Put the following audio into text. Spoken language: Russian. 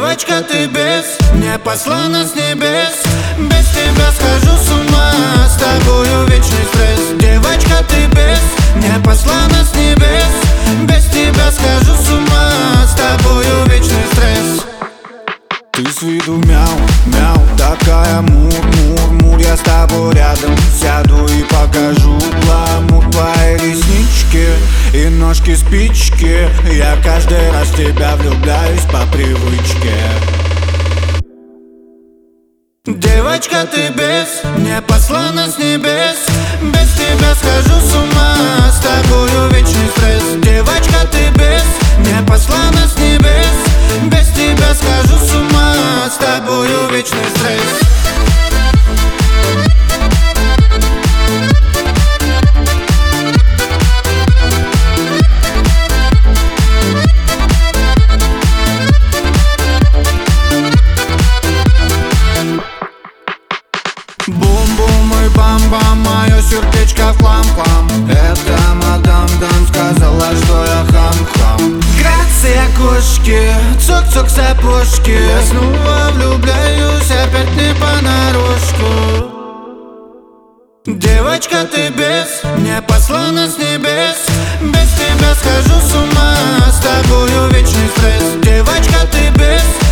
Девочка, ты без, мне послана с небес. Без тебя схожу с ума, с тобою вечный стресс. Девочка, ты без, мне послана с небес. Без тебя схожу с ума, с тобою вечный стресс. Ты с виду мяу, мяу, такая мур, я с тобой рядом сяду и покажу гламур. Твои реснички и ножки спички. Я каждый раз в тебя влюбляюсь по привычке. Девочка, ты без, мне послана с небес. Без тебя схожу с ума, с тобою вечный стресс. Девочка, ты без, мне послана с небес. Без тебя схожу с ума, с тобою вечный стресс. Бум-бум и бам-бам, мое сердечко в хлам-хлам. Это мадам Дам сказала, что я хам-хам. Грация кошки, цок-цок сапожки. Я снова влюбляюсь, опять не понарошку. Девочка, ты без, мне послана с небес. Без тебя схожу с ума, с тобою вечный стресс. Девочка, ты без,